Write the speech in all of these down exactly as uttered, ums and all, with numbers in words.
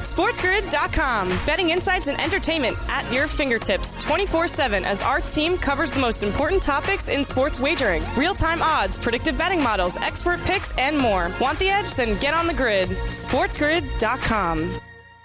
SportsGrid dot com. Betting insights and entertainment at your fingertips twenty-four seven as our team covers the most important topics in sports wagering. Real-time odds, predictive betting models, expert picks, and more. Want the edge? Then get on the grid. SportsGrid dot com.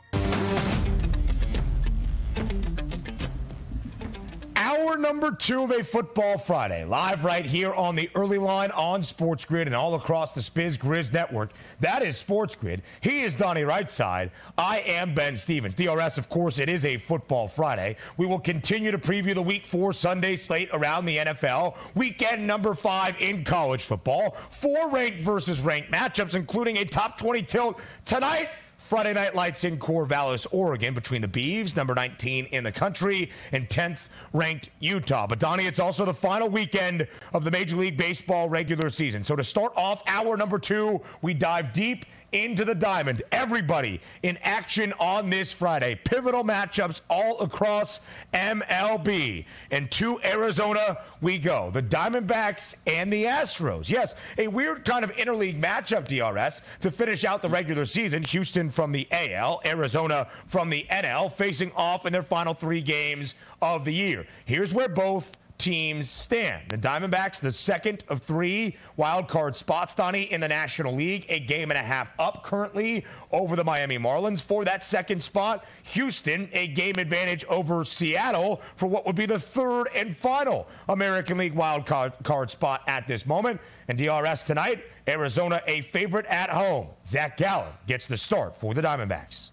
Hour number two of a Football Friday, live right here on the early line on Sports Grid and all across the Spiz Grizz network. That is Sports Grid. He is Donnie Rightside. I am Ben Stevens. D R S, of course, it is a Football Friday. We will continue to preview the Week four Sunday slate around the N F L. Weekend number five in college football. Four ranked versus ranked matchups, including a top twenty tilt tonight. Friday Night Lights in Corvallis, Oregon, between the Beavs, number nineteen in the country, and tenth ranked Utah. But, Donnie, it's also the final weekend of the Major League Baseball regular season. So to start off hour number two, we dive deep into the diamond. Everybody in action on this Friday. Pivotal matchups all across M L B. And to Arizona we go. The Diamondbacks and the Astros. Yes, a weird kind of interleague matchup, D R S, to finish out the regular season. Houston from the A L, Arizona from the N L, facing off in their final three games of the year. Here's where both teams stand. The Diamondbacks, the second of three wild card spots, Donnie, in the National League, a game and a half up currently over the Miami Marlins for that second spot. Houston, a game advantage over Seattle for what would be the third and final American League wild card, card spot at this moment. And D R S tonight, Arizona a favorite at home. Zach Gallen gets the start for the Diamondbacks.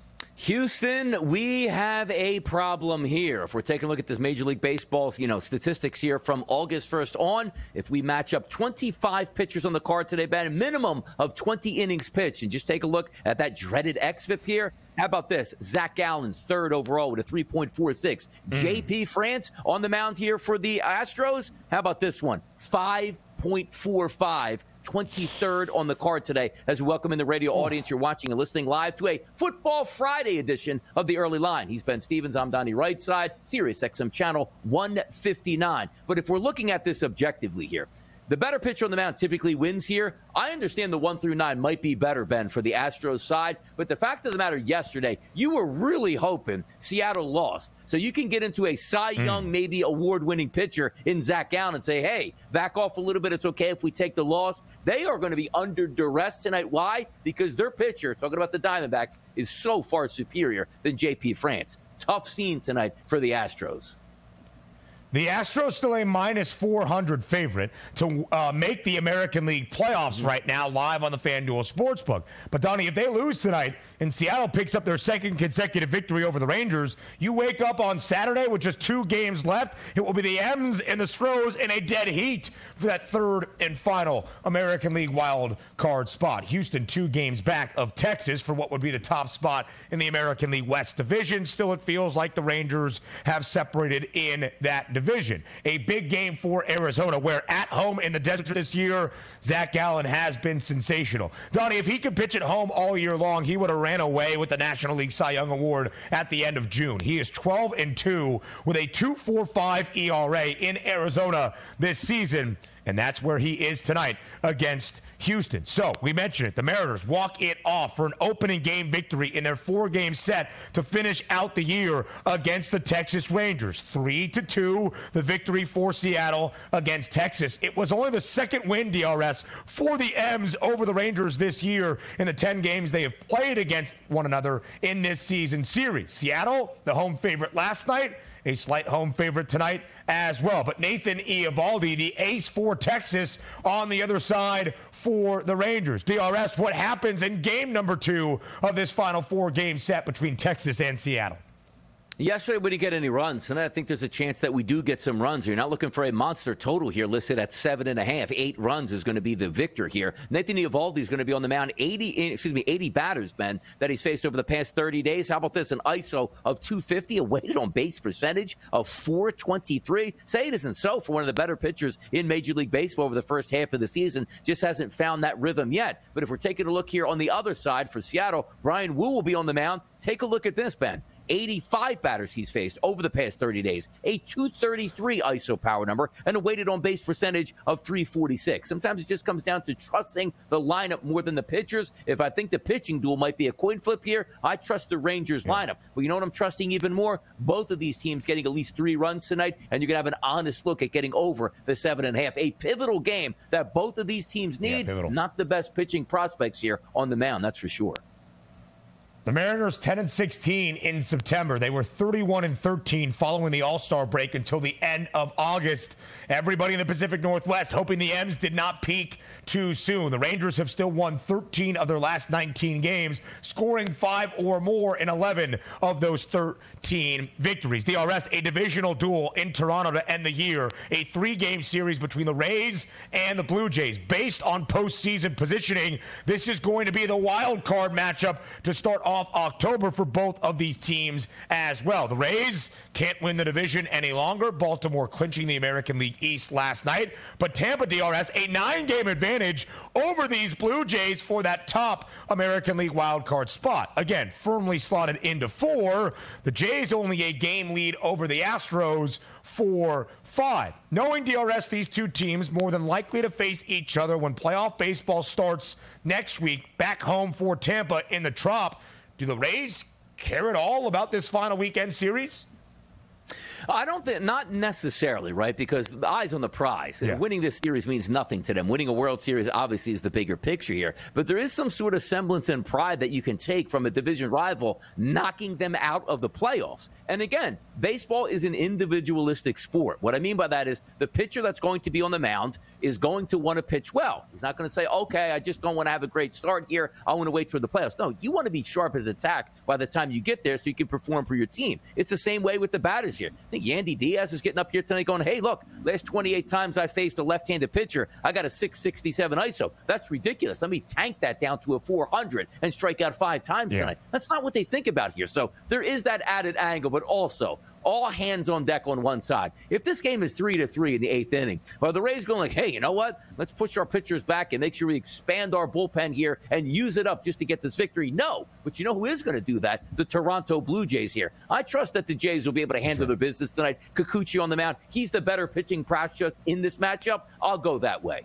Houston, we have a problem here. If we're taking a look at this Major League Baseball, you know, statistics here from August first on, if we match up twenty-five pitchers on the card today, Ben, a minimum of twenty innings pitched, and just take a look at that dreaded X F I P here. How about this? Zach Gallen, third overall with a three point four six. Mm. J P France on the mound here for the Astros. How about this one? five point four five. twenty-third on the card today. As we welcome in the radio audience, you're watching and listening live to a Football Friday edition of the Early Line. He's Ben Stevens. I'm Donnie Rightside, Sirius X M channel one fifty-nine. But if we're looking at this objectively here, the better pitcher on the mound typically wins here. I understand the one through nine might be better, Ben, for the Astros side. But the fact of the matter, yesterday, you were really hoping Seattle lost. So you can get into a Cy Young, mm. maybe award-winning pitcher in Zach Gallen and say, hey, back off a little bit. It's okay if we take the loss. They are going to be under duress tonight. Why? Because their pitcher, talking about the Diamondbacks, is so far superior than J P France. Tough scene tonight for the Astros. The Astros still a minus four hundred favorite to uh, make the American League playoffs right now live on the FanDuel Sportsbook. But, Donnie, if they lose tonight and Seattle picks up their second consecutive victory over the Rangers, you wake up on Saturday with just two games left. It will be the M's and the Stros in a dead heat for that third and final American League wild card spot. Houston two games back of Texas for what would be the top spot in the American League West Division. Still, it feels like the Rangers have separated in that division. Division. A big game for Arizona, where at home in the desert this year, Zach Gallen has been sensational. Donnie, if he could pitch at home all year long, he would have ran away with the National League Cy Young Award at the end of June. He is twelve and two with a two point four five E R A in Arizona this season, and that's where he is tonight against Houston. So, we mentioned it. The Mariners walk it off for an opening game victory in their four-game set to finish out the year against the Texas Rangers. Three to two, the victory for Seattle against Texas. It was only the second win, D R S, for the M's over the Rangers this year in the ten games they have played against one another in this season series. Seattle, the home favorite last night, a slight home favorite tonight as well. But Nathan Eovaldi, the ace for Texas, on the other side for the Rangers. D R S, what happens in game number two of this final four-game set between Texas and Seattle? Yesterday, we didn't get any runs, and I think there's a chance that we do get some runs. You're not looking for a monster total here, listed at seven and a half. Eight runs is going to be the victor here. Nathan Eovaldi is going to be on the mound. eighty, excuse me, eighty batters, Ben, that he's faced over the past thirty days. How about this? An I S O of two fifty, a weighted on base percentage of four twenty-three. Say it isn't so for one of the better pitchers in Major League Baseball over the first half of the season. Just hasn't found that rhythm yet. But if we're taking a look here on the other side for Seattle, Brian Wu will be on the mound. Take a look at this, Ben. eighty-five batters he's faced over the past thirty days, a two thirty-three I S O power number, and a weighted on-base percentage of three forty-six. Sometimes it just comes down to trusting the lineup more than the pitchers. If I think the pitching duel might be a coin flip here, I trust the Rangers yeah. lineup. But you know what I'm trusting even more? Both of these teams getting at least three runs tonight, and you're going to have an honest look at getting over the seven and a half. A pivotal game that both of these teams need. Yeah, not the best pitching prospects here on the mound, that's for sure. The Mariners ten and sixteen in September. They were thirty-one and thirteen following the All-Star break until the end of August. Everybody in the Pacific Northwest hoping the M's did not peak too soon. The Rangers have still won thirteen of their last nineteen games, scoring five or more in eleven of those thirteen victories. D R S, a divisional duel in Toronto to end the year, a three-game series between the Rays and the Blue Jays. Based on postseason positioning, this is going to be the wild card matchup to start off off October for both of these teams as well. The Rays can't win the division any longer. Baltimore clinching the American League East last night. But Tampa, D R S, a nine-game advantage over these Blue Jays for that top American League wildcard spot. Again, firmly slotted into four. The Jays only a game lead over the Astros for five. Knowing D R S, these two teams more than likely to face each other when playoff baseball starts next week back home for Tampa in the Trop. Do the Rays care at all about this final weekend series? I don't think, not necessarily, right? Because the eyes on the prize. Yeah. Winning this series means nothing to them. Winning a World Series obviously is the bigger picture here. But there is some sort of semblance and pride that you can take from a division rival knocking them out of the playoffs. And again, baseball is an individualistic sport. What I mean by that is the pitcher that's going to be on the mound is going to want to pitch well. He's not going to say, okay, I just don't want to have a great start here. I want to wait for the playoffs. No, you want to be sharp as attack by the time you get there so you can perform for your team. It's the same way with the batters here. I think Yandy Diaz is getting up here tonight going, hey, look, last twenty-eight times I faced a left-handed pitcher, I got a six sixty-seven I S O. That's ridiculous. Let me tank that down to a four hundred and strike out five times yeah. tonight. That's not what they think about here. So there is that added angle, but also all hands on deck on one side. If this game is three to three in the eighth inning, well, the Rays going like, hey, you know what? Let's push our pitchers back and make sure we expand our bullpen here and use it up just to get this victory. No, but you know who is going to do that? The Toronto Blue Jays here. I trust that the Jays will be able to handle their business tonight. Kikuchi on the mound. He's the better pitching prospect in this matchup. I'll go that way.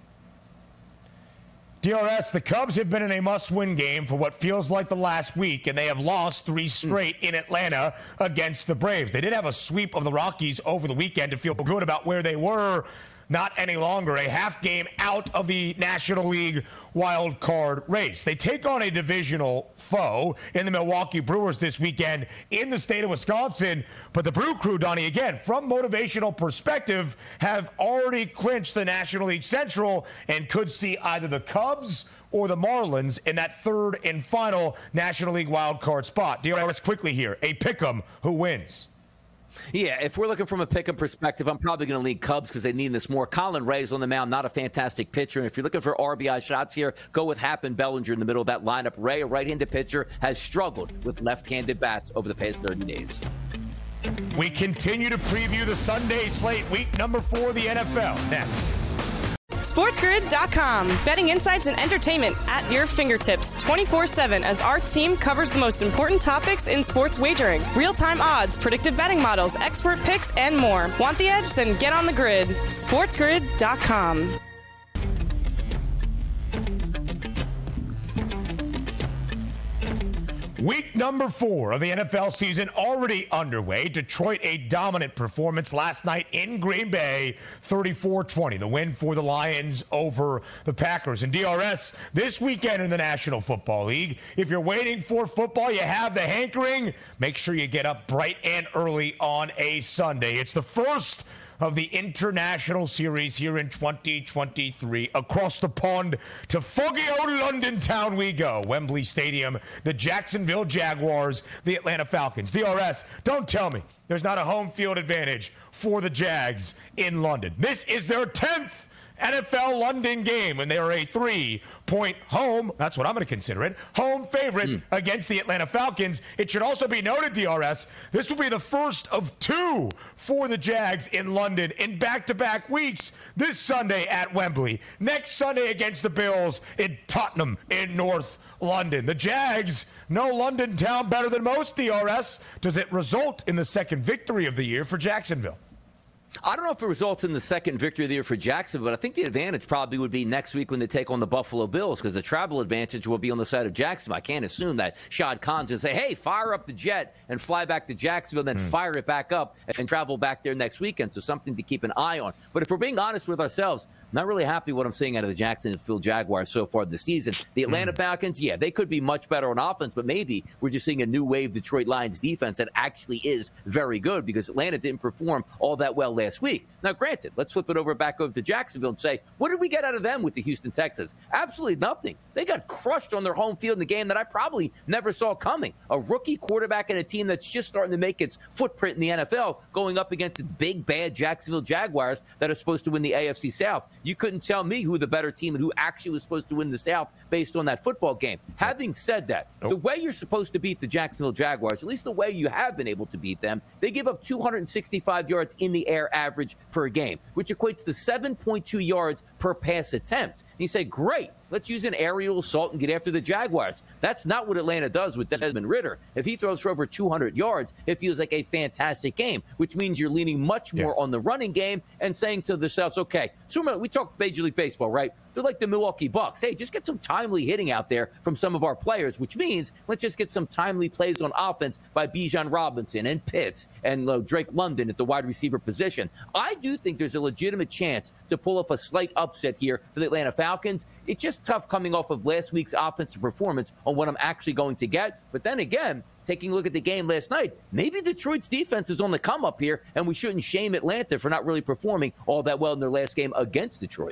D R S, the Cubs have been in a must-win game for what feels like the last week, and they have lost three straight in Atlanta against the Braves. They did have a sweep of the Rockies over the weekend to feel good about where they were. Not any longer, a half game out of the National League wild card race. They take on a divisional foe in the Milwaukee Brewers this weekend in the state of Wisconsin. But the Brew Crew, Donnie, again, from motivational perspective, have already clinched the National League Central and could see either the Cubs or the Marlins in that third and final National League wild card spot. D R S quickly here, a pick'em, who wins? Yeah, if we're looking from a pick-em perspective, I'm probably going to lean Cubs because they need this more. Colin Ray's on the mound, not a fantastic pitcher. And if you're looking for R B I shots here, go with Happ and Bellinger in the middle of that lineup. Ray, a right-handed pitcher, has struggled with left-handed bats over the past thirty days. We continue to preview the Sunday slate, week number four of the N F L. Next. SportsGrid dot com. Betting insights and entertainment at your fingertips twenty-four seven as our team covers the most important topics in sports wagering. Real-time odds, predictive betting models, expert picks, and more. Want the edge? Then get on the grid. SportsGrid dot com. Week number four of the N F L season already underway. Detroit, a dominant performance last night in Green Bay, thirty-four twenty. The win for the Lions over the Packers. And D R S, this weekend in the National Football League, if you're waiting for football, you have the hankering, make sure you get up bright and early on a Sunday. It's the first of the International Series here in twenty twenty-three. Across the pond to foggy old London town we go. Wembley Stadium, the Jacksonville Jaguars, the Atlanta Falcons. D R S, don't tell me there's not a home field advantage for the Jags in London. This is their tenth N F L London game, and they are a three-point home, that's what I'm going to consider it, home favorite mm. against the Atlanta Falcons. It should also be noted, D R S, this will be the first of two for the Jags in London in back-to-back weeks this Sunday at Wembley. Next Sunday against the Bills in Tottenham in North London. The Jags know London town better than most, D R S. Does it result in the second victory of the year for Jacksonville? I don't know if it results in the second victory of the year for Jacksonville, but I think the advantage probably would be next week when they take on the Buffalo Bills, because the travel advantage will be on the side of Jacksonville. I can't assume that Shad Khan's going to say, hey, fire up the jet and fly back to Jacksonville, then mm. fire it back up and travel back there next weekend. So something to keep an eye on. But if we're being honest with ourselves, I'm not really happy what I'm seeing out of the Jacksonville Jaguars so far this season. The Atlanta mm. Falcons, yeah, they could be much better on offense, but maybe we're just seeing a new wave Detroit Lions defense that actually is very good, because Atlanta didn't perform all that well last week. Now, granted, let's flip it over back over to Jacksonville and say, what did we get out of them with the Houston Texans? Absolutely nothing. They got crushed on their home field in the game that I probably never saw coming. A rookie quarterback and a team that's just starting to make its footprint in the N F L going up against the big, bad Jacksonville Jaguars that are supposed to win the A F C South. You couldn't tell me who the better team and who actually was supposed to win the South based on that football game. Having said that, nope. the way you're supposed to beat the Jacksonville Jaguars, at least the way you have been able to beat them, they give up two hundred sixty-five yards in the air average per game, which equates to seven point two yards per pass attempt. And you say, great, let's use an aerial assault and get after the Jaguars. That's not what Atlanta does with Desmond Ridder. If he throws for over two hundred yards, it feels like a fantastic game, which means you're leaning much more yeah. on the running game and saying to themselves, okay, so we talk Major League Baseball, right? They're like the Milwaukee Bucks. Hey, just get some timely hitting out there from some of our players, which means let's just get some timely plays on offense by Bijan Robinson and Pitts and uh, Drake London at the wide receiver position. I do think there's a legitimate chance to pull off a slight upset here for the Atlanta Falcons. It's just tough coming off of last week's offensive performance on what I'm actually going to get. But then again, taking a look at the game last night, maybe Detroit's defense is on the come up here, and we shouldn't shame Atlanta for not really performing all that well in their last game against Detroit.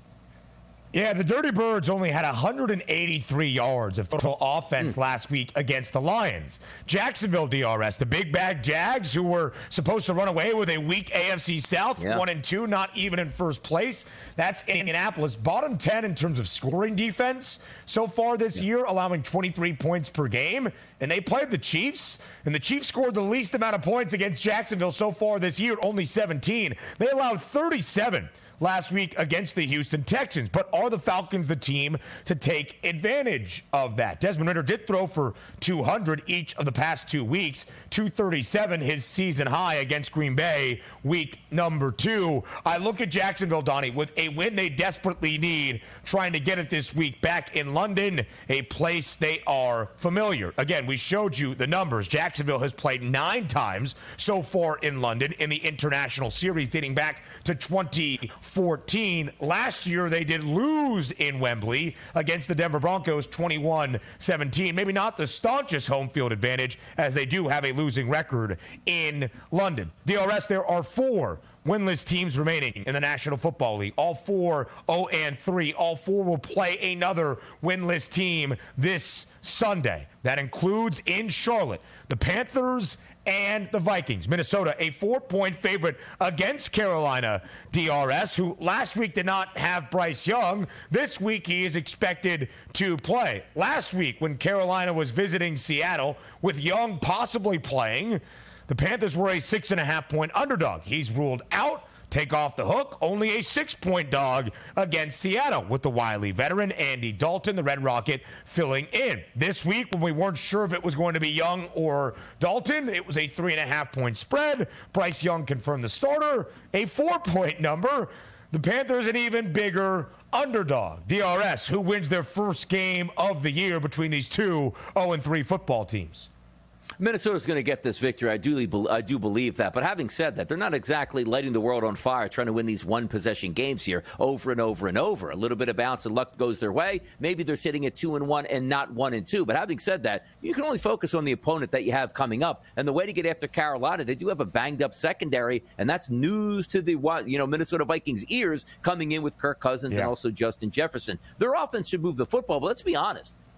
Yeah, the Dirty Birds only had one hundred eighty-three yards of total offense mm. last week against the Lions. Jacksonville, D R S, the big bad Jags, who were supposed to run away with a weak A F C South, yeah. one and two, not even in first place. That's Indianapolis, bottom ten in terms of scoring defense so far this yeah. year, allowing twenty-three points per game. And they played the Chiefs, and the Chiefs scored the least amount of points against Jacksonville so far this year, only seventeen. They allowed thirty-seven last week against the Houston Texans. But are the Falcons the team to take advantage of that? Desmond Ridder did throw for two hundred each of the past two weeks, two thirty-seven his season high against Green Bay, week number two. I look at Jacksonville, Donnie, with a win they desperately need, trying to get it this week back in London, a place they are familiar. Again, we showed you the numbers. Jacksonville has played nine times so far in London in the international series dating back to twenty fourteen. Last year, they did lose in Wembley against the Denver Broncos twenty-one seventeen. Maybe not the staunchest home field advantage, as they do have a losing record in London. D R S, there are four winless teams remaining in the National Football League. All four oh and three. All four will play another winless team this Sunday. That includes in Charlotte the Panthers and the Vikings. Minnesota, a four-point favorite against Carolina, D R S, who last week did not have Bryce Young. This week he is expected to play. Last week, when Carolina was visiting Seattle with Young possibly playing, the Panthers were a six and a half point underdog. He's ruled out. Take off the hook, only a six-point dog against Seattle with the wily veteran Andy Dalton, the Red Rocket, filling in. This week, when we weren't sure if it was going to be Young or Dalton, it was a three-and-a-half-point spread. Bryce Young confirmed the starter, a four-point number. The Panthers an even bigger underdog. D R S, who wins their first game of the year between these two oh and three football teams? Minnesota's going to get this victory. I do, I do believe that. But having said that, they're not exactly lighting the world on fire trying to win these one-possession games here over and over and over. A little bit of bounce and luck goes their way. Maybe they're sitting at two and one and not one and two. But having said that, you can only focus on the opponent that you have coming up. And the way to get after Carolina, they do have a banged-up secondary, and that's news to the you know Minnesota Vikings' ears coming in with Kirk Cousins yeah. and also Justin Jefferson. Their offense should move the football, but let's be honest.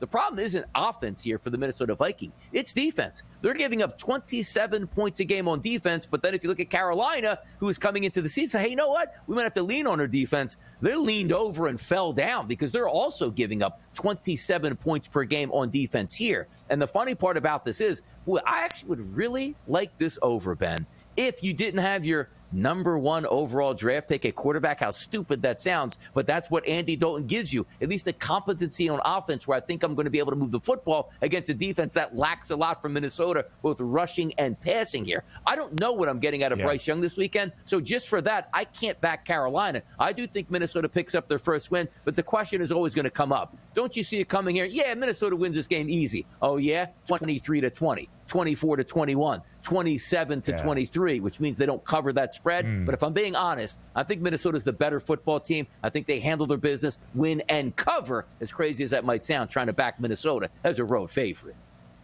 The problem isn't offense here for the Minnesota Vikings. It's defense. They're giving up twenty-seven points a game on defense, but then if you look at Carolina, who is coming into the season, hey, you know what? We might have to lean on our defense. They leaned over and fell down because they're also giving up twenty-seven points per game on defense here. And the funny part about this is, boy, I actually would really like this over, Ben, if you didn't have your number one overall draft pick at quarterback. How stupid that sounds, but that's what Andy Dalton gives you, at least a competency on offense where I think I'm going to be able to move the football against a defense that lacks a lot from Minnesota, both rushing and passing here. I don't know what I'm getting out of yeah. Bryce Young this weekend, so just for that, I can't back Carolina. I do think Minnesota picks up their first win, but the question is always going to come up. Don't you see it coming here? Yeah, Minnesota wins this game easy. Oh, yeah? twenty-three to twenty. twenty-four to twenty-one, twenty-seven to twenty-three, which means they don't cover that spread. Mm. But if I'm being honest, I think Minnesota's the better football team. I think they handle their business, win and cover, as crazy as that might sound, trying to back Minnesota as a road favorite.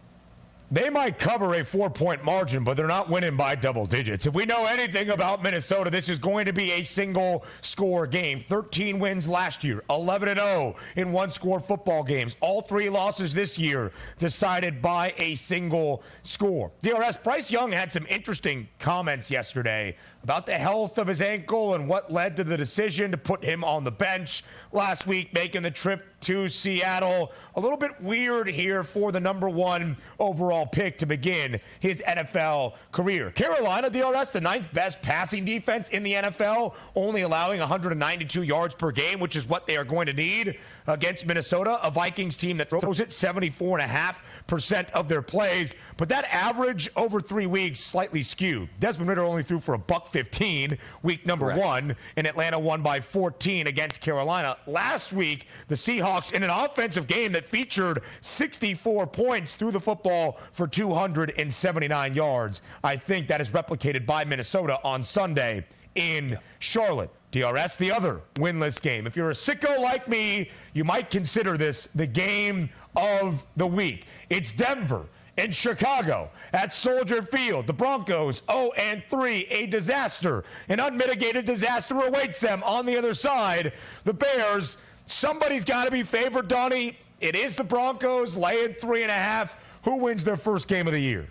They might cover a four-point margin, but they're not winning by double digits. If we know anything about Minnesota, this is going to be a single-score game. thirteen wins last year, eleven and oh in one-score football games. All three losses this year decided by a single score. D R S, Bryce Young had some interesting comments yesterday about the health of his ankle and what led to the decision to put him on the bench last week, making the trip to Seattle. A little bit weird here for the number one overall pick to begin his N F L career. Carolina, D R S, the ninth best passing defense in the N F L, only allowing one hundred ninety-two yards per game, which is what they are going to need against Minnesota, a Vikings team that throws it seventy-four point five percent of their plays. But that average over three weeks slightly skewed. Desmond Ridder only threw for a buck fifteen week number Correct. one, and Atlanta won by fourteen against Carolina. Last week, the Seahawks, in an offensive game that featured sixty-four points, threw the football for two hundred seventy-nine yards. I think that is replicated by Minnesota on Sunday in yeah. Charlotte. D R S, the other winless game. If you're a sicko like me, you might consider this the game of the week. It's Denver and Chicago at Soldier Field. The Broncos oh and three, a disaster. An unmitigated disaster awaits them on the other side. The Bears, somebody's got to be favored, Donnie. It is the Broncos, laying three and a half. Who wins their first game of the year?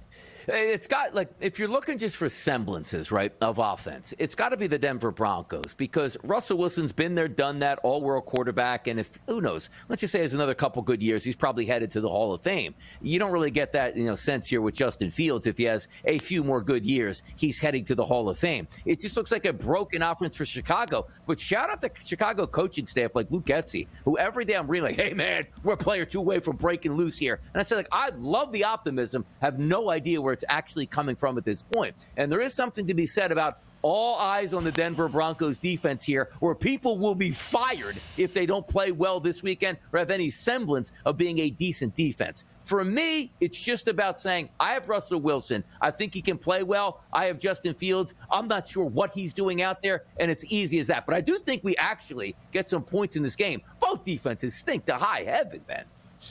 It's got, like, if you're looking just for semblances, right, of offense, it's got to be the Denver Broncos because Russell Wilson's been there, done that, all-world quarterback, and if, who knows, let's just say it's another couple good years, he's probably headed to the Hall of Fame. You don't really get that, you know, sense here with Justin Fields. If he has a few more good years, he's heading to the Hall of Fame. It just looks like a broken offense for Chicago, but shout out the Chicago coaching staff like Luke Getsy, who every day I'm reading like, hey, man, we're a player two away from breaking loose here. And I said, like, I love the optimism, have no idea where it's actually coming from at this point. And there is something to be said about all eyes on the Denver Broncos defense here, where people will be fired if they don't play well this weekend or have any semblance of being a decent defense. For me, it's just about saying, I have Russell Wilson. I think he can play well. I have Justin Fields. I'm not sure what he's doing out there, and it's easy as that. But I do think we actually get some points in this game. Both defenses stink to high heaven, man.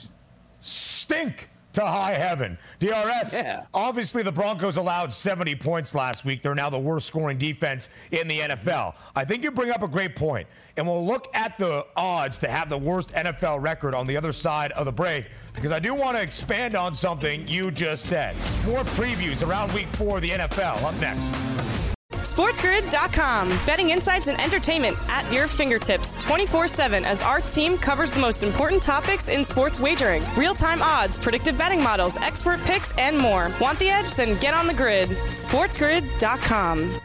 Stink to high heaven. D R S, yeah. Obviously the Broncos allowed seventy points last week. They're now the worst scoring defense in the N F L. I think you bring up a great point, and we'll look at the odds to have the worst N F L record on the other side of the break, because I do want to expand on something you just said. More previews around week four of the N F L up next. SportsGrid dot com. Betting insights and entertainment at your fingertips twenty-four seven as our team covers the most important topics in sports wagering. Real-time odds, predictive betting models, expert picks, and more. Want the edge? Then get on the grid. SportsGrid dot com.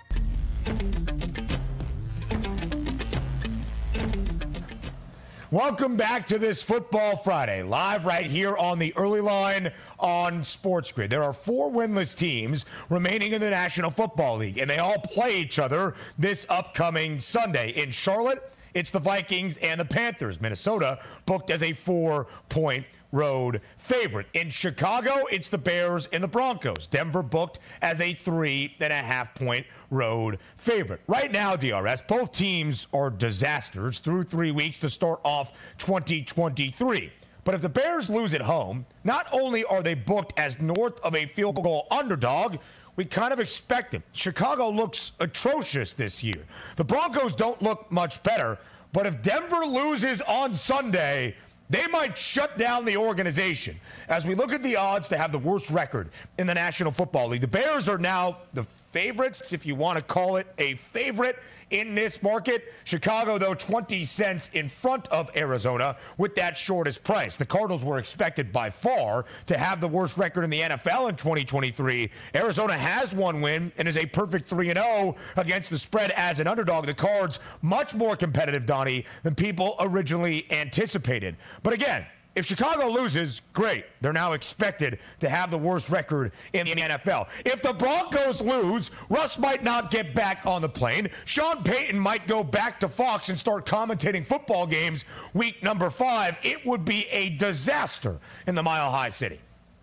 Welcome back to this Football Friday, live right here on the early line on Sports Grid. There are four winless teams remaining in the National Football League, and they all play each other this upcoming Sunday. In Charlotte, it's the Vikings and the Panthers. Minnesota booked as a four-point road favorite. In Chicago, it's the Bears and the Broncos. Denver booked as a three and a half point road favorite. Right now, D R S, both teams are disasters through three weeks to start off twenty twenty-three. But if the Bears lose at home, not only are they booked as north of a field goal underdog, we kind of expect it. Chicago looks atrocious this year. The Broncos don't look much better, but if Denver loses on Sunday, They might shut down the organization. As we look at the odds to have the worst record in the National Football League, the Bears are now the favorites, if you want to call it a favorite in this market. Chicago, though, twenty cents in front of Arizona with that shortest price. The Cardinals were expected by far to have the worst record in the N F L in twenty twenty-three. Arizona has one win and is a perfect three and oh against the spread as an underdog. The Cards, much more competitive, Donnie, than people originally anticipated. But again, if Chicago loses, great. They're now expected to have the worst record in the N F L. If the Broncos lose, Russ might not get back on the plane. Sean Payton might go back to Fox and start commentating football games week number five. It would be a disaster in the Mile High City.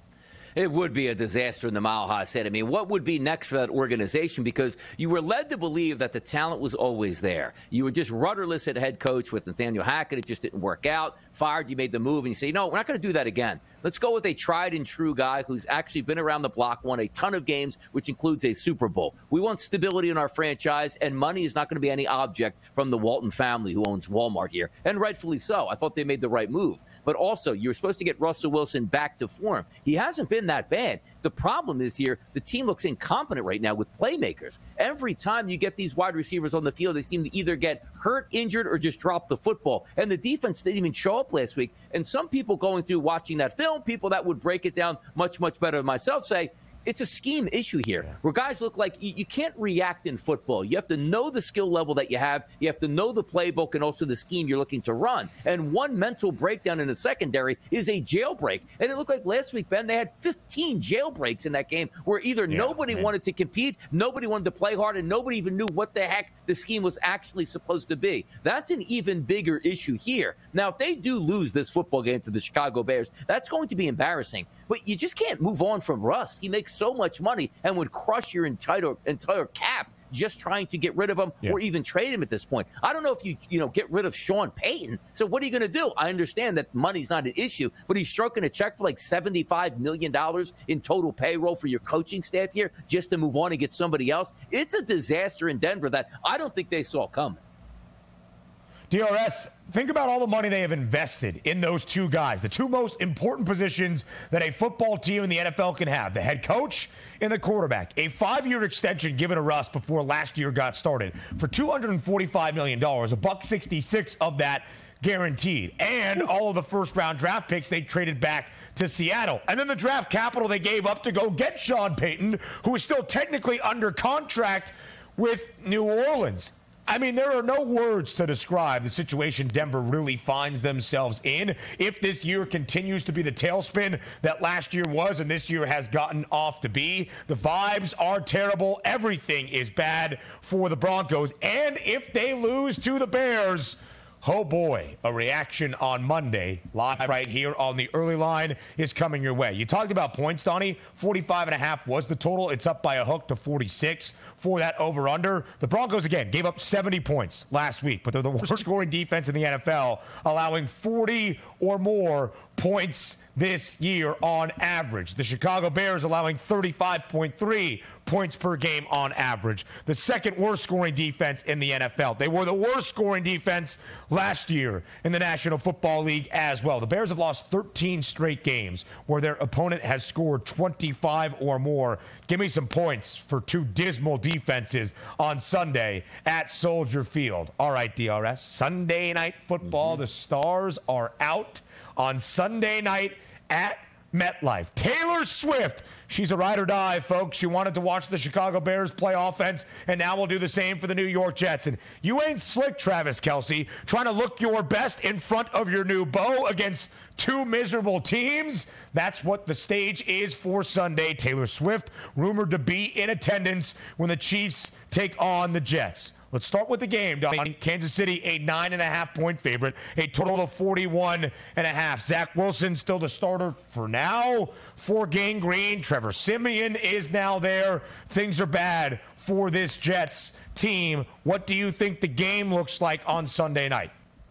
It would be a disaster in the Mile High City. I mean, what would be next for that organization? Because you were led to believe that the talent was always there. You were just rudderless at head coach with Nathaniel Hackett. It just didn't work out. Fired, you made the move, and you say, no, we're not going to do that again. Let's go with a tried and true guy who's actually been around the block, won a ton of games, which includes a Super Bowl. We want stability in our franchise, and money is not going to be any object from the Walton family who owns Walmart here, and rightfully so. I thought they made the right move. But also, you're supposed to get Russell Wilson back to form. He hasn't been that bad. The problem is here, the team looks incompetent right now with playmakers. Every time you get these wide receivers on the field, they seem to either get hurt, injured, or just drop the football. And the defense didn't even show up last week. And some people going through watching that film, people that would break it down much, much better than myself, say, it's a scheme issue here where guys look like you, you can't react in football. You have to know the skill level that you have. You have to know the playbook and also the scheme you're looking to run. And one mental breakdown in the secondary is a jailbreak. And it looked like last week, Ben, they had fifteen jailbreaks in that game where either yeah, nobody man. wanted to compete, nobody wanted to play hard, and nobody even knew what the heck the scheme was actually supposed to be. That's an even bigger issue here. Now, if they do lose this football game to the Chicago Bears, that's going to be embarrassing. But you just can't move on from Russ. He makes so much money and would crush your entire entire cap just trying to get rid of him yeah. or even trade him at this point. I don't know if you you know get rid of Sean Payton. So what are you going to do? I understand that money's not an issue, but he's stroking a check for like seventy-five million dollars in total payroll for your coaching staff here just to move on and get somebody else. It's a disaster in Denver that I don't think they saw coming. D R S, think about all the money they have invested in those two guys, the two most important positions that a football team in the N F L can have, the head coach and the quarterback. A five-year extension given to Russ before last year got started for two hundred forty-five million dollars, a buck sixty-six of that guaranteed, and all of the first-round draft picks they traded back to Seattle. And then the draft capital they gave up to go get Sean Payton, who is still technically under contract with New Orleans. I mean, there are no words to describe the situation Denver really finds themselves in if this year continues to be the tailspin that last year was and this year has gotten off to be. The vibes are terrible. Everything is bad for the Broncos. And if they lose to the Bears, oh boy, a reaction on Monday, live right here on the early line, is coming your way. You talked about points, Donnie. forty-five and a half was the total. It's up by a hook to forty-six for that over-under. The Broncos, again, gave up seventy points last week, but they're the worst scoring defense in the N F L, allowing forty or more points this year on average. The Chicago Bears allowing thirty-five point three points per game on average. The second worst scoring defense in the N F L. They were the worst scoring defense last year in the National Football League as well. The Bears have lost thirteen straight games where their opponent has scored twenty-five or more. Give me some points for two dismal defenses on Sunday at Soldier Field. All right, D R S. Sunday night football. Mm-hmm. The Stars are out on Sunday night at MetLife. Taylor Swift, she's a ride or die, folks. She wanted to watch the Chicago Bears play offense, and now we'll do the same for the New York Jets. And you ain't slick, Travis Kelce, trying to look your best in front of your new beau against two miserable teams. That's what the stage is for Sunday. Taylor Swift rumored to be in attendance when the Chiefs take on the Jets. Let's start with the game, Donnie. Kansas City, a nine and a half point favorite, a total of forty-one and a half. Zach Wilson still the starter for now for Gang Green. Trevor Siemian is now there. Things are bad for this Jets team. What do you think the game looks like on Sunday night?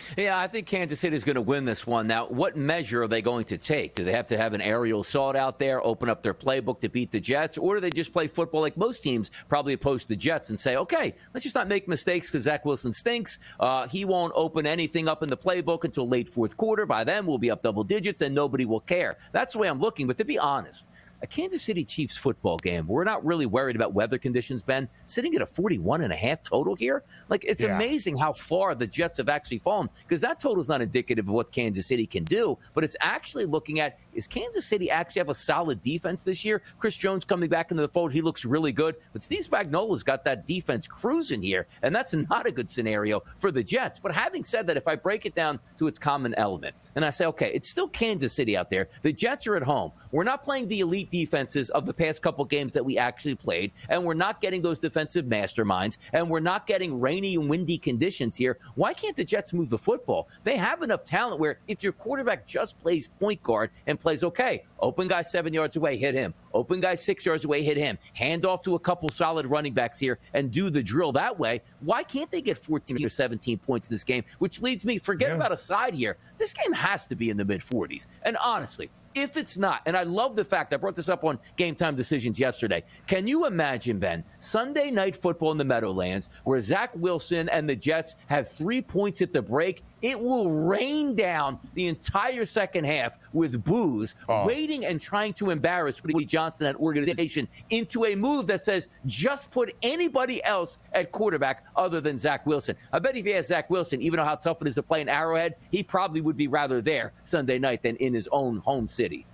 Yeah, I think Kansas City is going to win this one. Now, what measure are they going to take? Do they have to have an aerial assault out there, open up their playbook to beat the Jets, or do they just play football like most teams probably oppose the Jets and say, okay, let's just not make mistakes because Zach Wilson stinks. Uh, he won't open anything up in the playbook until late fourth quarter. By then, we'll be up double digits and nobody will care. That's the way I'm looking. But to be honest, a Kansas City Chiefs football game, we're not really worried about weather conditions, Ben. Sitting at a forty-one and a half total here, like it's yeah. amazing how far the Jets have actually fallen, because that total is not indicative of what Kansas City can do, but it's actually looking at, is Kansas City actually have a solid defense this year? Chris Jones coming back into the fold, he looks really good, but Steve Spagnuolo's got that defense cruising here, and that's not a good scenario for the Jets. But having said that, if I break it down to its common element, and I say, okay, it's still Kansas City out there. The Jets are at home. We're not playing the elite defenses of the past couple games that we actually played, and we're not getting those defensive masterminds, and we're not getting rainy and windy conditions here. Why can't the Jets move the football? They have enough talent where if your quarterback just plays point guard and plays, okay, open guy seven yards away, hit him. Open guy six yards away, hit him. Hand off to a couple solid running backs here and do the drill that way. Why can't they get fourteen or seventeen points in this game? Which leads me, forget yeah. about a side here. This game has to be in the mid forties. And honestly, if it's not, and I love the fact, I brought this up on Game Time Decisions yesterday. Can you imagine, Ben, Sunday night football in the Meadowlands where Zach Wilson and the Jets have three points at the break? It will rain down the entire second half with boos, oh. waiting and trying to embarrass Woody Johnson and organization into a move that says just put anybody else at quarterback other than Zach Wilson. I bet if he has Zach Wilson, even though how tough it is to play in Arrowhead, he probably would be rather there Sunday night than in his own home city.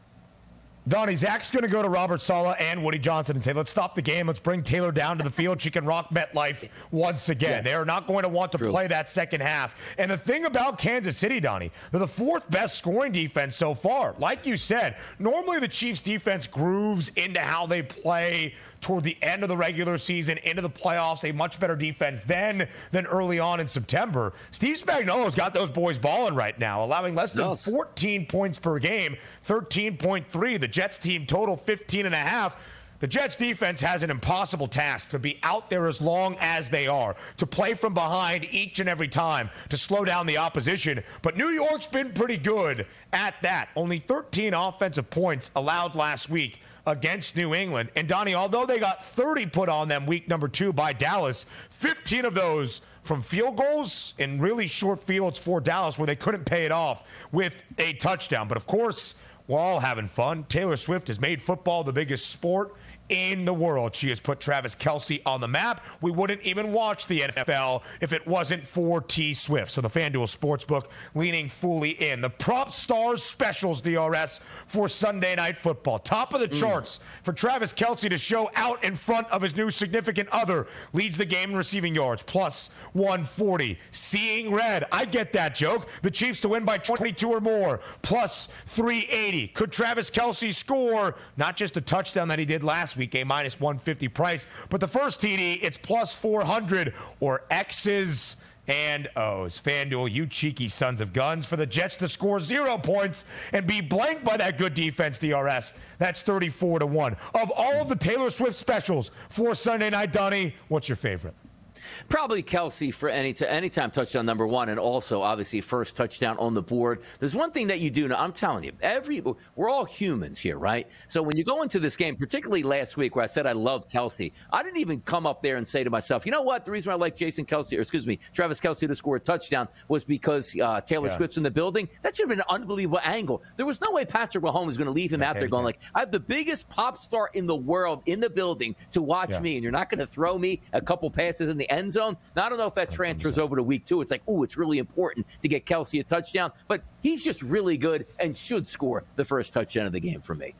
Donnie, Zach's going to go to Robert Saleh and Woody Johnson and say, let's stop the game. Let's bring Taylor down to the field. She can rock MetLife once again. Yes. They are not going to want to True. play that second half. And the thing about Kansas City, Donnie, they're the fourth best scoring defense so far. Like you said, normally the Chiefs defense grooves into how they play toward the end of the regular season, into the playoffs, a much better defense then than early on in September. Steve Spagnuolo's got those boys balling right now, allowing less than yes. fourteen points per game, thirteen point three. The Jets team total fifteen and a half. The Jets defense has an impossible task to be out there as long as they are, to play from behind each and every time, to slow down the opposition. But New York's been pretty good at that. Only thirteen offensive points allowed last week against New England. And Donnie, although they got thirty put on them week number two by Dallas, fifteen of those from field goals in really short fields for Dallas where they couldn't pay it off with a touchdown. But of course, we're all having fun. Taylor Swift has made football the biggest sport in the world. She has put Travis Kelce on the map. We wouldn't even watch the N F L if it wasn't for T Swift. So the FanDuel Sportsbook leaning fully in. The Prop Stars Specials, D R S, for Sunday Night Football. Top of the mm. charts for Travis Kelce to show out in front of his new significant other. Leads the game in receiving yards, plus one forty. Seeing red, I get that joke. The Chiefs to win by twenty-two or more, plus three eighty. Could Travis Kelce score not just a touchdown that he did last week, a minus one fifty price, but the first T D, it's plus four hundred, or X's and O's. FanDuel, you cheeky sons of guns, for the Jets to score zero points and be blanked by that good defense, D R S. That's thirty-four to one. Of all of the Taylor Swift specials for Sunday night, Donnie, what's your favorite? Probably Kelce for any t- anytime touchdown number one, and also obviously first touchdown on the board. There's one thing that you do know. I'm telling you, every we're all humans here, right? So when you go into this game, particularly last week where I said I loved Kelce, I didn't even come up there and say to myself, you know what? The reason I like Jason Kelce, or excuse me, Travis Kelce to score a touchdown was because uh, Taylor yeah. Swift's in the building. That should have been an unbelievable angle. There was no way Patrick Mahomes was going to leave him out there going like, I have the biggest pop star in the world in the building to watch yeah. me, and you're not going to throw me a couple passes in the end zone. Now, I don't know if that transfers over to week two. It's like, oh, it's really important to get Kelce a touchdown, but he's just really good and should score the first touchdown of the game for me.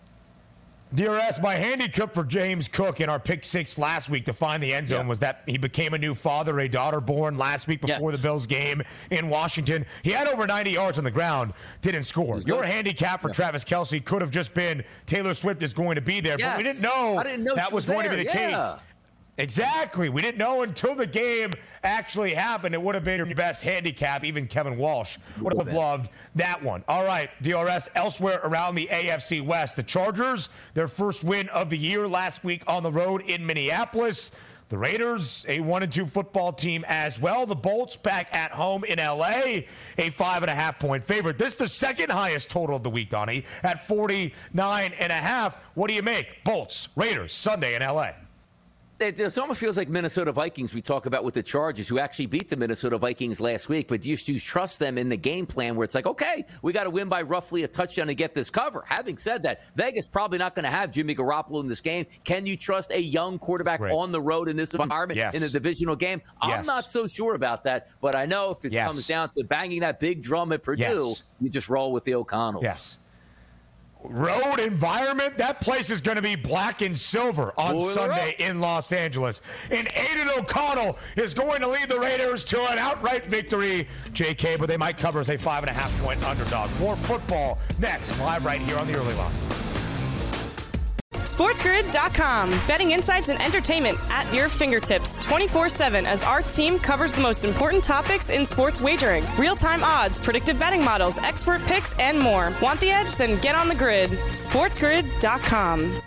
D R S, my handicap for James Cook in our pick six last week to find the end zone yeah. was that he became a new father, a daughter born last week before yes. the Bills game in Washington. He had over ninety yards on the ground, didn't score. He's Your good. handicap for yeah. Travis Kelce could have just been Taylor Swift is going to be there, yes. but we didn't know, didn't know that was, was going to be the yeah. case. Exactly. We didn't know until the game actually happened. It would have been your best handicap. Even Kevin Walsh would have loved that one. All right, D R S, elsewhere around the A F C West, the Chargers, their first win of the year last week on the road in Minneapolis. The Raiders, a one and two football team as well. The Bolts back at home in L A, a five and a half point favorite. This is the second highest total of the week, Donnie, at forty-nine and a half. What do you make? Bolts, Raiders, Sunday in L A. It, it almost feels like Minnesota Vikings we talk about with the Chargers, who actually beat the Minnesota Vikings last week. But do you, do you trust them in the game plan where it's like, okay, we got to win by roughly a touchdown to get this cover? Having said that, Vegas probably not going to have Jimmy Garoppolo in this game. Can you trust a young quarterback right. on the road in this environment yes. in a divisional game? Yes. I'm not so sure about that. But I know if it yes. comes down to banging that big drum at Purdue, yes. you just roll with the O'Connells. Yes. Road environment, that place is going to be black and silver on Boiler Sunday up. in Los Angeles. And Aiden O'Connell is going to lead the Raiders to an outright victory. J K, but they might cover as a five and a half point underdog. More football next, live right here on the Early Line. SportsGrid dot com. Betting insights and entertainment at your fingertips twenty-four seven as our team covers the most important topics in sports wagering. Real-time odds, predictive betting models, expert picks, and more. Want the edge? Then get on the grid. SportsGrid dot com.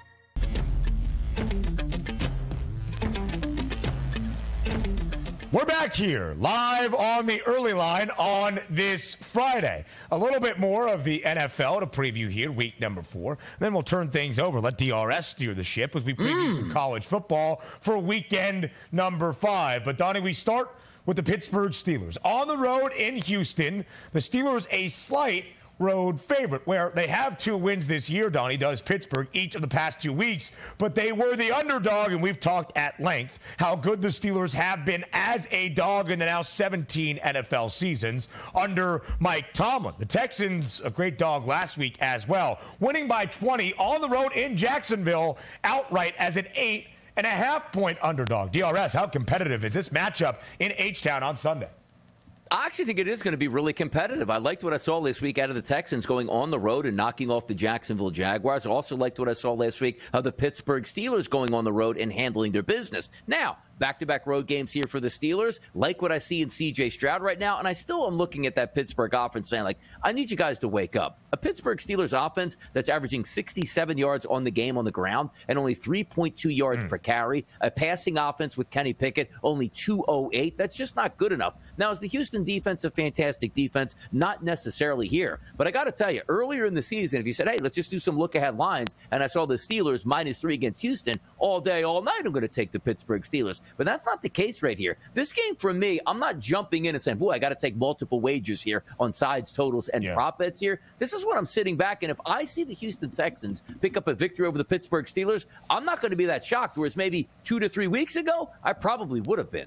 We're back here, live on the Early Line on this Friday. A little bit more of the N F L to preview here, week number four. Then we'll turn things over, let D R S steer the ship as we preview mm. some college football for weekend number five. But, Donnie, we start with the Pittsburgh Steelers. On the road in Houston, the Steelers a slight road favorite, where they have two wins this year, Donnie, does Pittsburgh, each of the past two weeks, but they were the underdog, and we've talked at length how good the Steelers have been as a dog in the now seventeen N F L seasons under Mike Tomlin. The Texans, a great dog last week as well, winning by twenty on the road in Jacksonville outright as an eight and a half point underdog. D R S, how competitive is this matchup in H-Town on Sunday? I actually think it is going to be really competitive. I liked what I saw this week out of the Texans going on the road and knocking off the Jacksonville Jaguars. I also liked what I saw last week of the Pittsburgh Steelers going on the road and handling their business. Now, back-to-back road games here for the Steelers. Like what I see in C J Stroud right now, and I still am looking at that Pittsburgh offense saying, like, I need you guys to wake up. A Pittsburgh Steelers offense that's averaging sixty-seven yards on the game on the ground and only three point two yards mm. per carry. A passing offense with Kenny Pickett, only two oh eight. That's just not good enough. Now, is the Houston defense a fantastic defense? Not necessarily here. But I got to tell you, earlier in the season, if you said, hey, let's just do some look-ahead lines, and I saw the Steelers minus three against Houston all day, all night, I'm going to take the Pittsburgh Steelers. But that's not the case right here. This game, for me, I'm not jumping in and saying, boy, I got to take multiple wagers here on sides, totals, and yeah. prop bets here. This is what I'm sitting back, and if I see the Houston Texans pick up a victory over the Pittsburgh Steelers, I'm not going to be that shocked, whereas maybe two to three weeks ago, I probably would have been.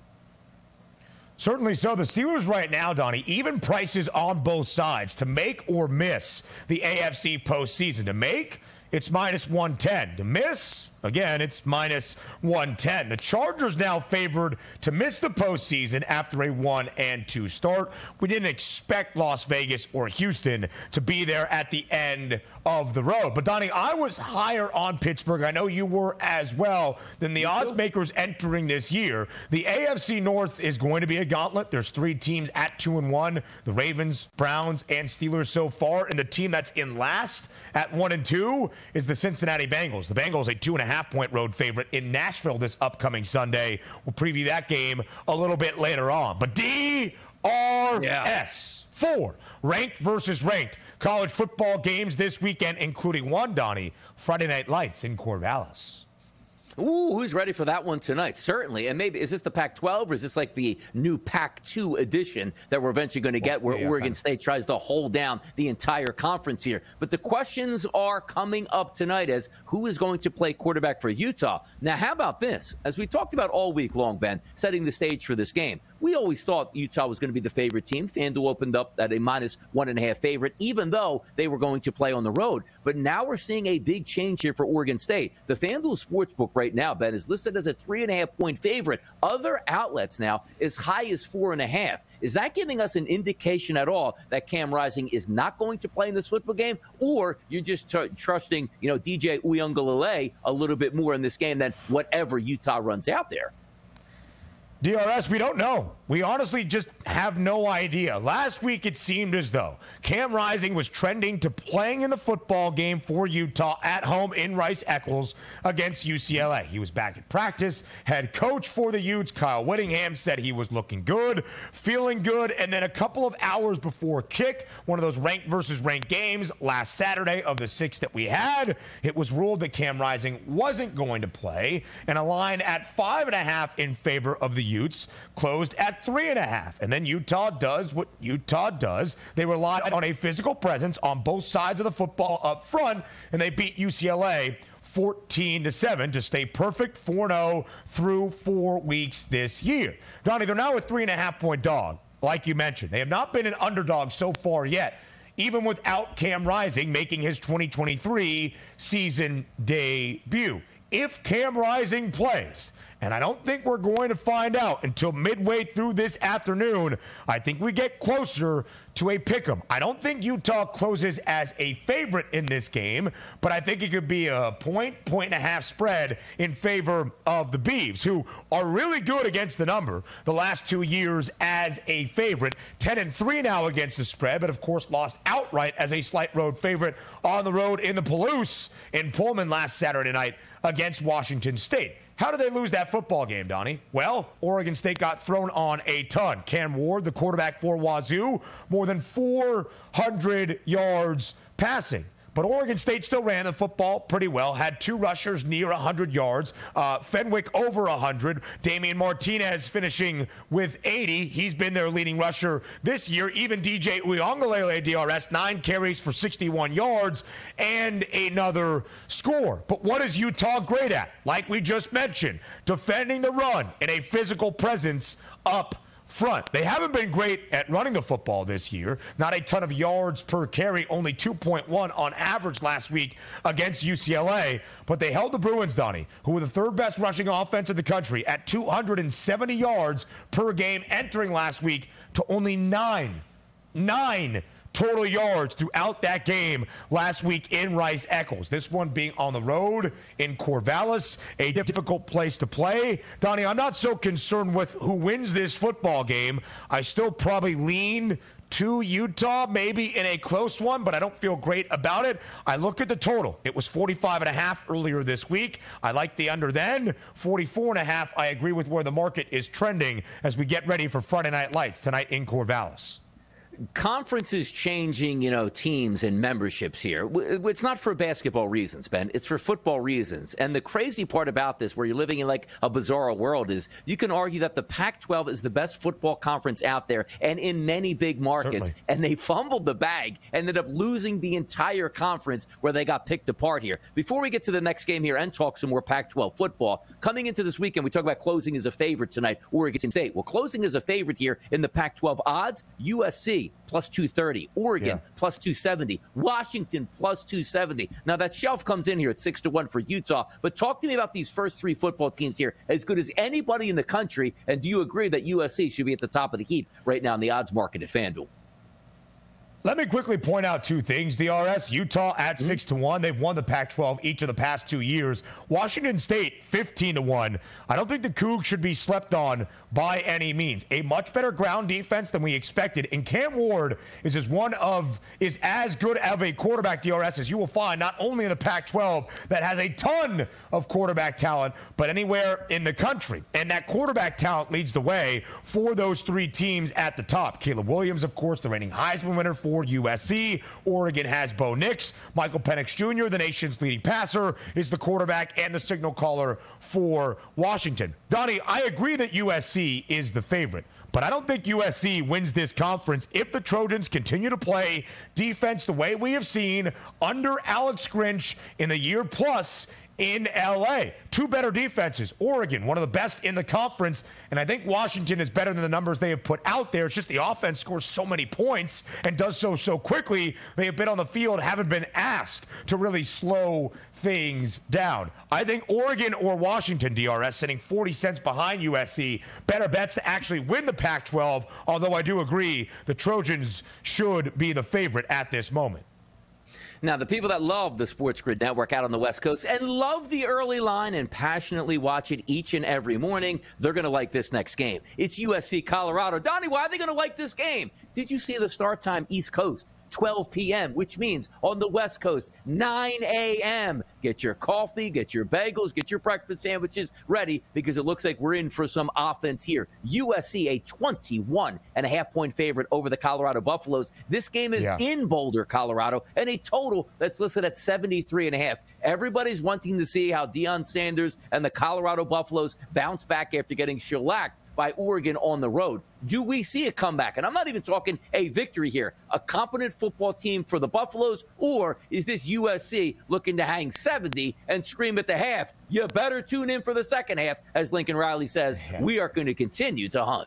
Certainly so. The Steelers right now, Donnie, even prices on both sides to make or miss the A F C postseason. To make, it's minus one ten. To miss, again, it's minus one ten. The Chargers now favored to miss the postseason after a one and two start. We didn't expect Las Vegas or Houston to be there at the end of the road. But, Donnie, I was higher on Pittsburgh. I know you were as well than the odds makers entering this year. The A F C North is going to be a gauntlet. There's three teams at two and one, the Ravens, Browns, and Steelers so far. And the team that's in last at one and two is the Cincinnati Bengals. The Bengals a two and a half point road favorite in Nashville this upcoming Sunday. We'll preview that game a little bit later on. But D R S, yeah. four ranked versus ranked college football games this weekend, including one, Donnie, Friday Night Lights in Corvallis. Ooh, who's ready for that one tonight? Certainly. And maybe, is this the Pac twelve or is this like the new Pac two edition that we're eventually going to get where yeah, Oregon State tries to hold down the entire conference here? But the questions are coming up tonight as who is going to play quarterback for Utah. Now, how about this? As we talked about all week long, Ben, setting the stage for this game, we always thought Utah was going to be the favorite team. FanDuel opened up at a minus one and a half favorite, even though they were going to play on the road. But now we're seeing a big change here for Oregon State. The FanDuel Sportsbook right now, Ben, is listed as a three and a half point favorite. Other outlets now as high as four and a half. Is that giving us an indication at all that Cam Rising is not going to play in this football game, or you're just t- trusting, you know, D J Uiagalelei a little bit more in this game than whatever Utah runs out there? D R S, we don't know. We honestly just have no idea. Last week, it seemed as though Cam Rising was trending to playing in the football game for Utah at home in Rice-Eccles against U C L A. He was back at practice. Head coach for the Utes, Kyle Whittingham, said he was looking good, feeling good. And then a couple of hours before kick, one of those ranked versus ranked games last Saturday of the six that we had, it was ruled that Cam Rising wasn't going to play. And a line at five and a half in favor of the Utes closed at three and a half. And then Utah does what Utah does. They rely on a physical presence on both sides of the football up front, and they beat U C L A fourteen to seven to stay perfect four and oh through four weeks this year. Donnie, they're now a three and a half point dog, like you mentioned. They have not been an underdog so far yet, even without Cam Rising making his twenty twenty-three season debut. If Cam Rising plays, and I don't think we're going to find out until midway through this afternoon, I think we get closer to a pick'em. I don't think Utah closes as a favorite in this game, but I think it could be a point, point and a half spread in favor of the Beavs, who are really good against the number the last two years as a favorite. ten and three now against the spread, but of course lost outright as a slight road favorite on the road in the Palouse in Pullman last Saturday night against Washington State. How did they lose that football game, Donnie? Well, Oregon State got thrown on a ton. Cam Ward, the quarterback for Wazoo, more than four hundred yards passing. But Oregon State still ran the football pretty well, had two rushers near one hundred yards. Uh, Fenwick over one hundred. Damian Martinez finishing with eighty. He's been their leading rusher this year. Even D J Uiagalelei, D R S, nine carries for sixty-one yards and another score. But what is Utah great at? Like we just mentioned, defending the run and a physical presence up front. They haven't been great at running the football this year. Not a ton of yards per carry, only two point one on average last week against U C L A. But they held the Bruins, Donnie, who were the third best rushing offense in the country, at two hundred seventy yards per game entering last week to only nine. Nine total yards throughout that game last week in Rice-Eccles. This one being on the road in Corvallis, a difficult place to play. Donnie, I'm not so concerned with who wins this football game. I still probably lean to Utah, maybe in a close one, but I don't feel great about it. I look at the total. It was forty-five and a half earlier this week. I like the under then. forty-four and a half. I agree with where the market is trending as we get ready for Friday Night Lights tonight in Corvallis. Conferences changing, you know, teams and memberships here. It's not for basketball reasons, Ben. It's for football reasons. And the crazy part about this, where you're living in like a bizarre world, is you can argue that the Pac twelve is the best football conference out there and in many big markets. Certainly. And they fumbled the bag, ended up losing the entire conference where they got picked apart here. Before we get to the next game here and talk some more Pac twelve football, coming into this weekend, we talk about closing as a favorite tonight, Oregon State. Well, closing as a favorite here in the Pac twelve odds, U S C plus two thirty, Oregon yeah. plus two seventy, Washington plus two seventy. Now that shelf comes in here at six to one for Utah, but talk to me about these first three football teams here, as good as anybody in the country, and do you agree that U S C should be at the top of the heap right now in the odds market at FanDuel? Let me quickly point out two things, D R S. Utah at mm-hmm. six to one. They've won the Pac twelve each of the past two years. Washington State fifteen to one. I don't think the Cougs should be slept on by any means. A much better ground defense than we expected. And Cam Ward is as one of is as good of a quarterback, D R S, as you will find not only in the Pac twelve that has a ton of quarterback talent, but anywhere in the country. And that quarterback talent leads the way for those three teams at the top. Caleb Williams, of course, the reigning Heisman winner for U S C. Oregon has Bo Nix. Michael Penix Junior, the nation's leading passer, is the quarterback and the signal caller for Washington. Donnie, I agree that U S C is the favorite, but I don't think U S C wins this conference if the Trojans continue to play defense the way we have seen under Alex Grinch in the year plus in L A. Two better defenses. Oregon, one of the best in the conference, and I think Washington is better than the numbers they have put out there. It's just the offense scores so many points and does so so quickly. They have been on the field, haven't been asked to really slow things down. I think Oregon or Washington, D R S, sitting forty cents behind U S C, better bets to actually win the Pac twelve, although I do agree the Trojans should be the favorite at this moment. Now, the people that love the Sports Grid Network out on the West Coast and love the early line and passionately watch it each and every morning, they're going to like this next game. It's U S C Colorado. Donnie, why are they going to like this game? Did you see the start time East Coast? twelve p.m., which means on the West Coast, nine a.m. Get your coffee, get your bagels, get your breakfast sandwiches ready, because it looks like we're in for some offense here. U S C, a twenty-one and a half point favorite over the Colorado Buffaloes. This game is yeah. in Boulder, Colorado, and a total that's listed at seventy-three and a half. Everybody's wanting to see how Deion Sanders and the Colorado Buffaloes bounce back after getting shellacked by Oregon on the road. Do we see a comeback? And I'm not even talking a victory here. A competent football team for the Buffaloes, or is this U S C looking to hang seventy and scream at the half? You better tune in for the second half. As Lincoln Riley says, we are going to continue to hunt.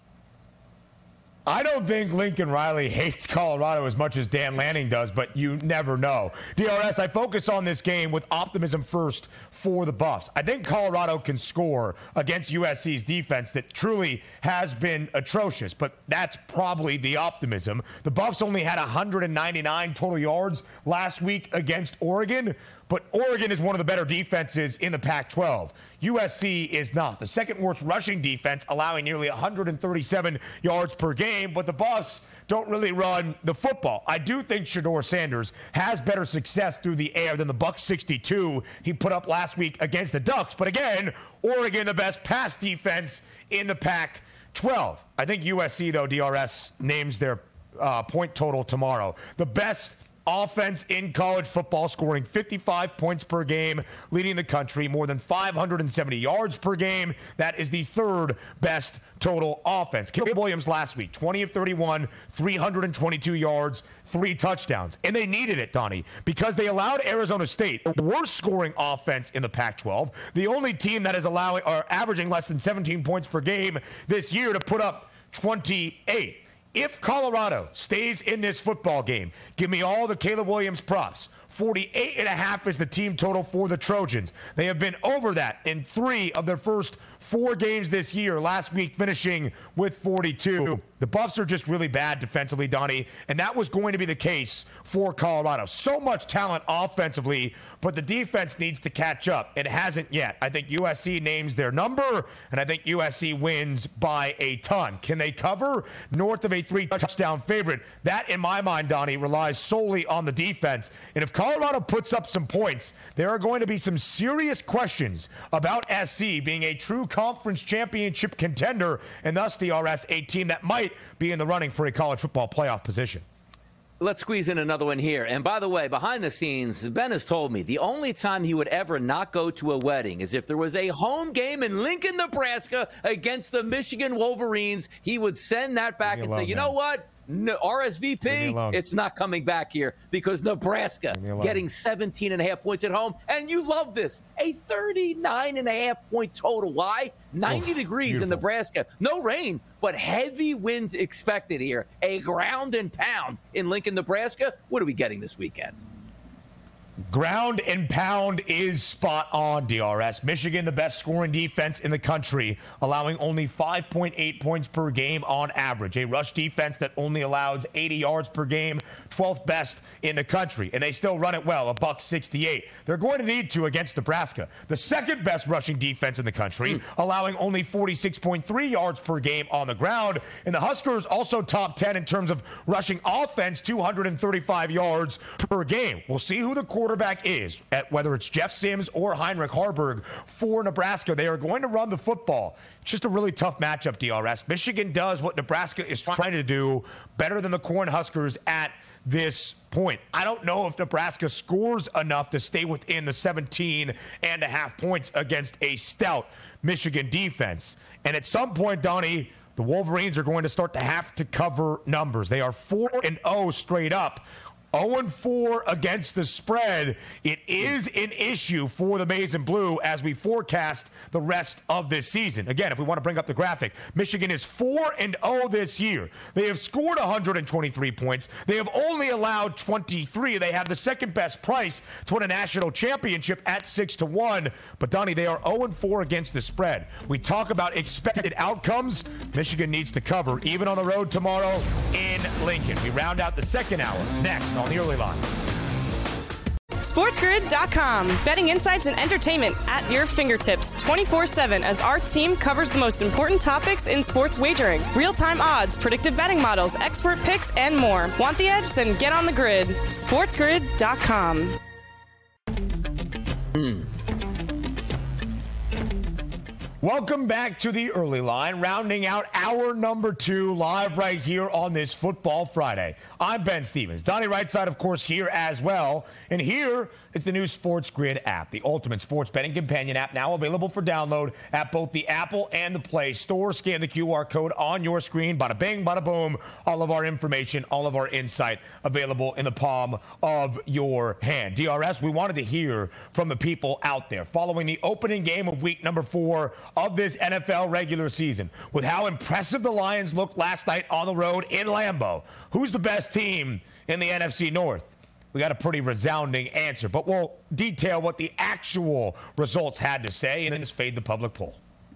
I don't think Lincoln Riley hates Colorado as much as Dan Lanning does, but you never know. D R S, I focus on this game with optimism first for the Buffs. I think Colorado can score against U S C's defense that truly has been atrocious, but that's probably the optimism. The Buffs only had one hundred ninety-nine total yards last week against Oregon, but Oregon is one of the better defenses in the Pac twelve. U S C is not. The second worst rushing defense, allowing nearly one hundred thirty-seven yards per game, but the Buffs don't really run the football. I do think Shedeur Sanders has better success through the air than the buck sixty-two he put up last week against the Ducks. But again, Oregon, the best pass defense in the Pac twelve. I think U S C, though, D R S names their uh, point total tomorrow. The best offense in college football, scoring fifty-five points per game, leading the country, more than five hundred seventy yards per game. That is the third best total offense. Caleb Williams last week, twenty of thirty-one, three hundred twenty-two yards, three touchdowns. And they needed it, Donnie, because they allowed Arizona State, the worst scoring offense in the Pac twelve, the only team that is allowing or averaging less than seventeen points per game this year, to put up twenty-eight. If Colorado stays in this football game, give me all the Caleb Williams props. forty-eight and a half is the team total for the Trojans. They have been over that in three of their first four games this year, last week finishing with forty-two. The Buffs are just really bad defensively, Donnie, and that was going to be the case for Colorado. So much talent offensively, but the defense needs to catch up. It hasn't yet. I think U S C names their number, and I think U S C wins by a ton. Can they cover north of a three-touchdown favorite? That, in my mind, Donnie, relies solely on the defense. And if Colorado puts up some points, there are going to be some serious questions about S C being a true conference championship contender, and thus, D R S, a team that might be in the running for a college football playoff position. Let's squeeze in another one here. And by the way, behind the scenes, Ben has told me the only time he would ever not go to a wedding is if there was a home game in Lincoln, Nebraska against the Michigan Wolverines. He would send that back and alone, say, you man. know what? No, R S V P, it's not coming back here because Nebraska getting seventeen and a half points at home. And you love this. A thirty-nine and a half point total. Why? ninety Oof, degrees beautiful. in Nebraska. No rain, but heavy winds expected here. A ground and pound in Lincoln, Nebraska. What are we getting this weekend? Ground and pound is spot on, D R S. Michigan, the best scoring defense in the country, allowing only five point eight points per game on average. A rush defense that only allows eighty yards per game, twelfth best in the country. And they still run it well, a buck sixty-eight. They're going to need to against Nebraska, the second best rushing defense in the country, mm. allowing only forty-six point three yards per game on the ground. And the Huskers also top ten in terms of rushing offense, two hundred thirty-five yards per game. We'll see who the quarterback quarterback is, at whether it's Jeff Sims or Heinrich Haarberg for Nebraska. They are going to run the football. It's just a really tough matchup, D R S. Michigan does what Nebraska is trying to do better than the Cornhuskers at this point. I don't know if Nebraska scores enough to stay within the seventeen and a half points against a stout Michigan defense. And at some point, Donnie, the Wolverines are going to start to have to cover numbers. They are four and oh straight up. oh and four against the spread. It is an issue for the Maize and Blue as we forecast the rest of this season. Again, if we want to bring up the graphic, Michigan is four and oh this year. They have scored one hundred twenty-three points. They have only allowed twenty-three. They have the second best price to win a national championship at six to one. But, Donnie, they are oh and four against the spread. We talk about expected outcomes. Michigan needs to cover, even on the road tomorrow in Lincoln. We round out the second hour next on the Early Line. SportsGrid dot com. Betting insights and entertainment at your fingertips twenty-four seven as our team covers the most important topics in sports wagering. Real-time odds, predictive betting models, expert picks, and more. Want the edge? Then get on the grid. SportsGrid dot com. Mm. Welcome back to the early line, rounding out hour number two live right here on this Football Friday. I'm Ben Stevens. Donnie Rightside, of course, here as well. And here is the new Sports Grid app, the ultimate sports betting companion app, now available for download at both the Apple and the Play Store. Scan the Q R code on your screen. Bada bing, bada boom. All of our information, all of our insight available in the palm of your hand. D R S, we wanted to hear from the people out there following the opening game of week number four of this N F L regular season. With how impressive the Lions looked last night on the road in Lambeau, who's the best team in the N F C North? We got a pretty resounding answer, but we'll detail what the actual results had to say and then just fade the public poll.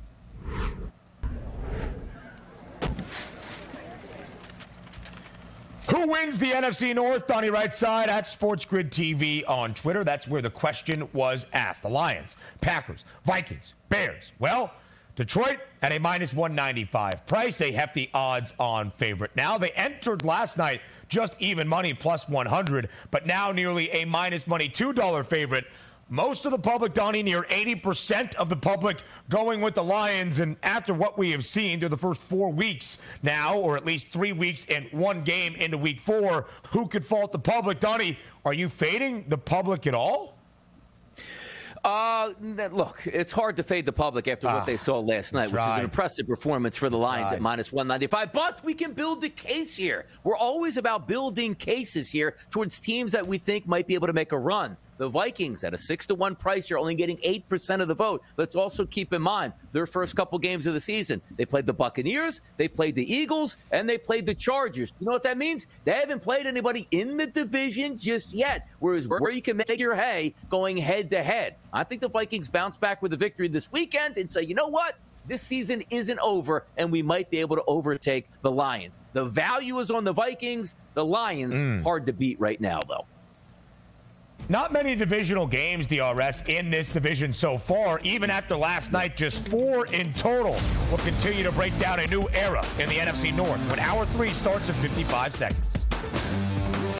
Who wins the N F C North? Donnie Rightside at SportsGrid T V on Twitter. That's where the question was asked. The Lions, Packers, Vikings, Bears. Well, Detroit at a minus one ninety-five price, a hefty odds-on favorite. Now, they entered last night just even money plus one hundred, but now nearly a minus money two dollar favorite. Most of the public, Donnie, near eighty percent of the public going with the Lions. And after what we have seen through the first four weeks now, or at least three weeks and one game into week four, who could fault the public? Donnie, are you fading the public at all? Uh, look, it's hard to fade the public after ah, what they saw last night, which right. is an impressive performance for the Lions right. at minus one ninety-five. But we can build a case here. We're always about building cases here towards teams that we think might be able to make a run. The Vikings at a six to one price, you're only getting eight percent of the vote. Let's also keep in mind their first couple games of the season. They played the Buccaneers, they played the Eagles, and they played the Chargers. You know what that means? They haven't played anybody in the division just yet, whereas where you can make your hay going head-to-head. I think the Vikings bounce back with a victory this weekend and say, you know what? This season isn't over, and we might be able to overtake the Lions. The value is on the Vikings. The Lions, mm. hard to beat right now, though. Not many divisional games, D R S, in this division so far. Even after last night, just four in total. We'll continue to break down a new era in the N F C North when hour three starts in fifty-five seconds.